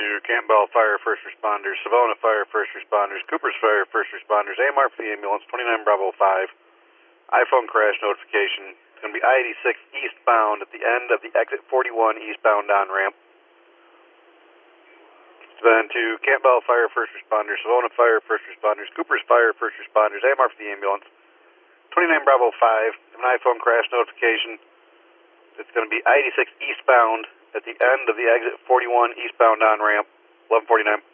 to Campbell Fire First Responders, Savona Fire First Responders, Cooper's Fire First Responders, AMR for the ambulance, 29 Bravo 5. iPhone crash notification. It's going to be I-86 eastbound at the end of the exit 41 eastbound on-ramp. It's been to Campbell Fire First Responders, Savona Fire First Responders, Cooper's Fire First Responders, AMR for the ambulance, 29 Bravo 5. An iPhone crash notification. It's going to be I-86 eastbound at the end of the exit 41 eastbound on-ramp, 1149.